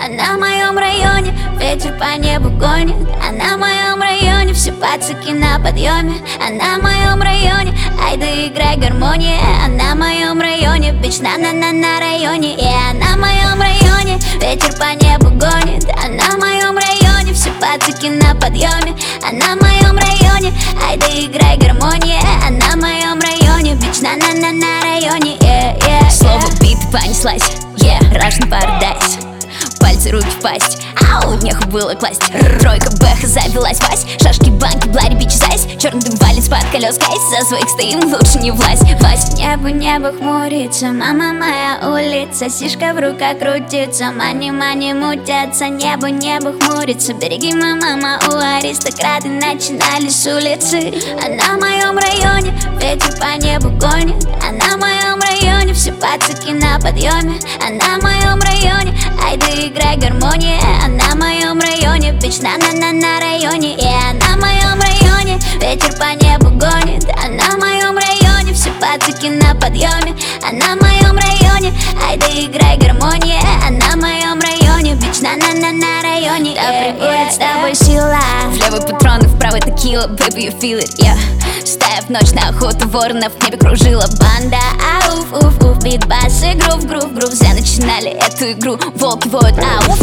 Она в моем районе, ветер по небу гонит. Она в моем районе, все пацаки на подъеме. Она в моем районе, ай да играй гармония. Она в моем районе, бич на районе. И она в моем районе, ветер по небу гонит. Она в моем районе, все пацаки на подъеме. Она в моем районе, ай да играй гармония. Она в моем районе, бич на районе. Слово бит понеслась, Russian Paradise. Пальцы, руки в пасть, ау, неху было класть. Тройка бэха завелась, Вась. Шашки, банки, блари, бич, зайс. Черный дым валит с-под колес, гайс. За своих стоим, лучше не влазь, Вась. Небо хмурится, мама моя улица. Сишка в руках крутится, мани мутятся. Небо хмурится, береги, мама, у аристократы начинали с улицы. Она в моем районе, ветер по небу гонит. Она в моем районе, все пацаки на подъеме. Она в моем районе, ай да играй гармония. Она в моем районе, бич на районе. И она в моем районе, ветер по небу гонит. Она в моем районе, все пацаки на подъеме. Она в моем районе, ай да играй гармония. Она в моем районе, бич на районе. Да прибудет с тобой сила. В левый патрон и в правый текила, baby you feel it, Стая в ночь на охоту воронов, в небе кружила банда. Ауф, бит-бас и грув. Все начинали эту игру, волки воют, ауф.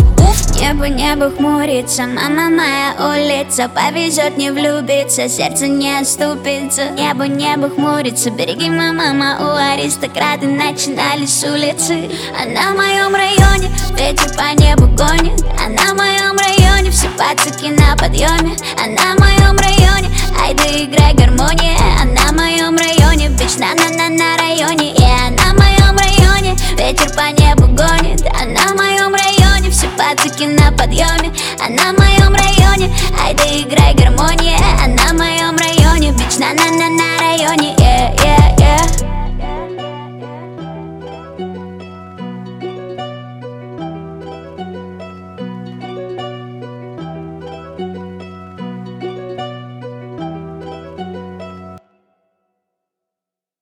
Небо хмурится, мама моя улица. Повезет не влюбиться, сердце не оступится. Небо хмурится, береги, мама, у аристократы начинали с улицы. Она в моем районе, ветер по небу гонит. Она в моем районе, все пацаки на подъеме. Она в моем районе, ай да играй гармония. Она в моем районе, бич на районе. И она в моем районе, ветер по небу гонит. Она в моем районе, все пацаки на подъеме. Она в моем районе, ай да играй гармония.